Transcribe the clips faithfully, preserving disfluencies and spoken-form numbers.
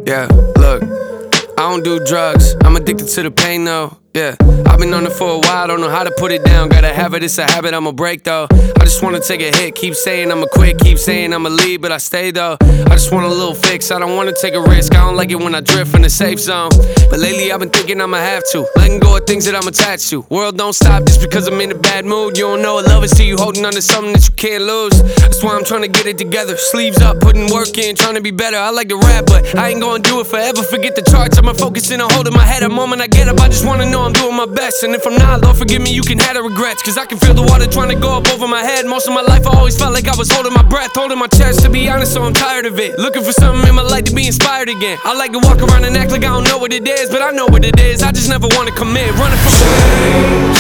Yeah, look, I don't do drugs, I'm addicted to the pain though. Yeah, I've been on it for a while, don't know how to put it down. Gotta have it, it's a habit, I'ma break though. I just wanna take a hit, keep saying I'ma quit, keep saying I'ma leave, but I stay though. I just want a little fix, I don't wanna take a risk. I don't like it when I drift in the safe zone. But lately I've been thinking I'ma have to, letting go of things that I'm attached to. World don't stop just because I'm in a bad mood. You don't know what love is till you holding on to something that you can't lose. That's why I'm trying to get it together, sleeves up, putting work in, trying to be better. I like to rap, but I ain't gonna do it forever. Forget the charts, I'ma focus in on holding my head. A moment I get up, I just wanna know I'm doing my best. And if I'm not, Lord forgive me, you can have the regrets. Cause I can feel the water trying to go up over my head. Most of my life I always felt like I was holding my breath, holding my chest, to be honest, so I'm tired of it. Looking for something in my life to be inspired again. I like to walk around and act like I don't know what it is, but I know what it is, I just never wanna commit. Running from change,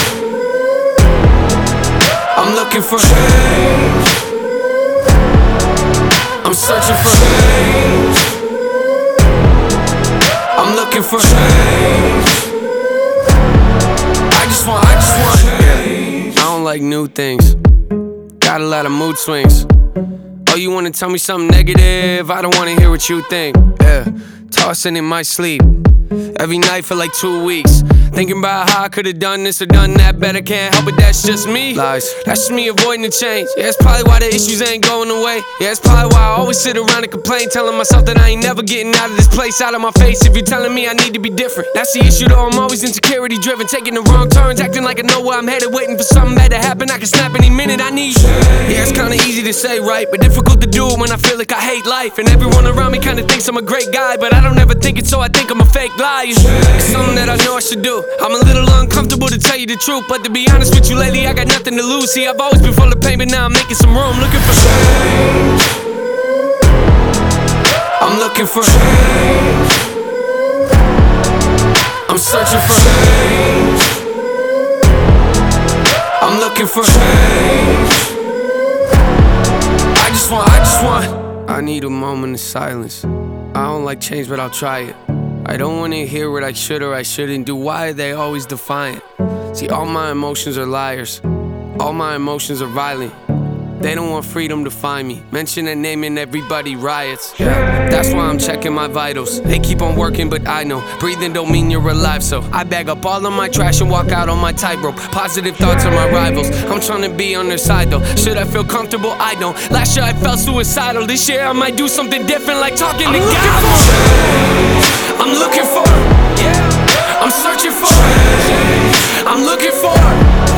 I'm looking for change, I'm searching for change, I'm looking for change. I just want, I just want change. I don't like new things, got a lot of mood swings. Oh, you wanna tell me something negative? I don't wanna hear what you think. Yeah, tossing in my sleep every night for like two weeks, thinking about how I could've done this or done that better. Can't help it, that's just me. Lies, that's just me avoiding the change. Yeah, that's probably why the issues ain't going away. Yeah, that's probably why I always sit around and complain, telling myself that I ain't never getting out of this place, out of my face. If you're telling me I need to be different, that's the issue though. I'm always insecurity driven, taking the wrong turns, acting like I know where I'm headed, waiting for something bad to happen. I can snap any minute I need. Yeah, it's kinda easy to say, right, but difficult to do when I feel like I hate life. And everyone around me kinda thinks I'm a great guy, but I don't ever think it, so I think I'm a fake liar. It's something that I know I should do. I'm a little uncomfortable to tell you the truth, but to be honest with you lately, I got nothing to lose. See, I've always been full of pain, but now I'm making some room, looking for change. I'm looking for change, I'm searching for change, I'm looking for change. I just want, I just want I need a moment of silence. I don't like change, but I'll try it. I don't wanna hear what I should or I shouldn't do. Why are they always defiant? See, all my emotions are liars, all my emotions are violent. They don't want freedom to find me. Mention a name and everybody riots. Yeah, that's why I'm checking my vitals. They keep on working, but I know breathing don't mean you're alive. So I bag up all of my trash and walk out on my tightrope. Positive thoughts are my rivals, I'm trying to be on their side though. Should I feel comfortable? I don't. Last year I felt suicidal. This year I might do something different, like talking I'm to God. I'm looking for, yeah, I'm searching for, I'm looking for